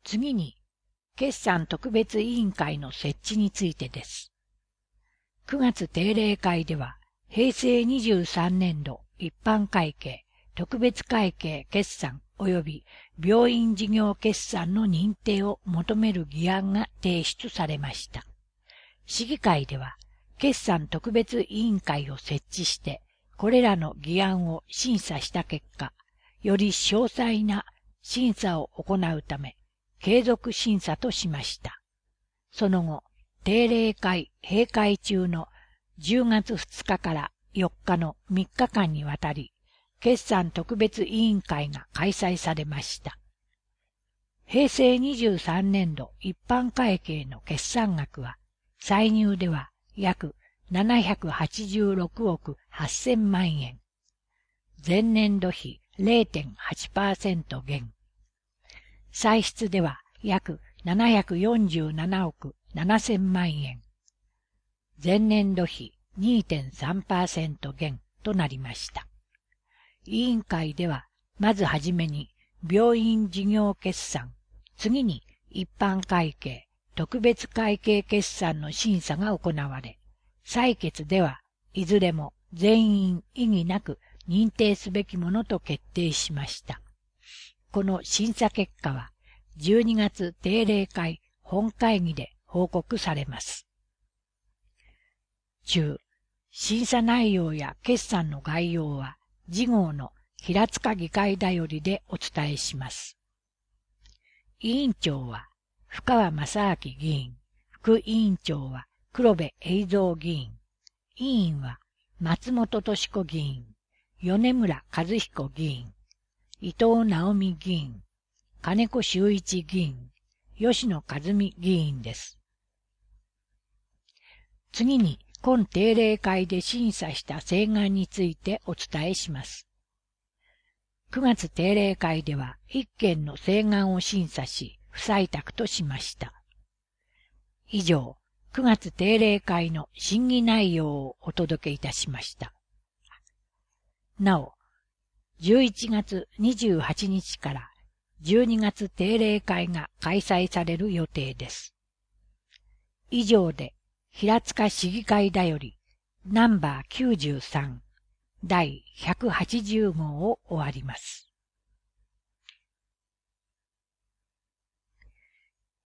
次に、決算特別委員会の設置についてです。9月定例会では、平成23年度一般会計、特別会計決算及び病院事業決算の認定を求める議案が提出されました。市議会では、決算特別委員会を設置して、これらの議案を審査した結果、より詳細な審査を行うため、継続審査としました。その後、定例会閉会中の10月2日から4日の3日間にわたり、決算特別委員会が開催されました。平成23年度一般会計の決算額は、歳入では約786億8000万円。前年度比 0.8% 減。歳出では約747億7000万円。前年度比 2.3% 減となりました。委員会では、まずはじめに病院事業決算、次に一般会計、特別会計決算の審査が行われ、採決ではいずれも全員異議なく認定すべきものと決定しました。この審査結果は12月定例会本会議で報告されます。中、審査内容や決算の概要は次号の平塚議会だよりでお伝えします。委員長は深川正明議員、副委員長は黒部栄三議員、委員は松本敏子議員、米村和彦議員、伊藤直美議員、金子修一議員、吉野和美議員です。次に、今定例会で審査した請願についてお伝えします。9月定例会では1件の請願を審査し、不採択としました。以上、9月定例会の審議内容をお届けいたしました。なお、11月28日から12月定例会が開催される予定です。以上で、平塚市議会だよりナンバー93第180号を終わります。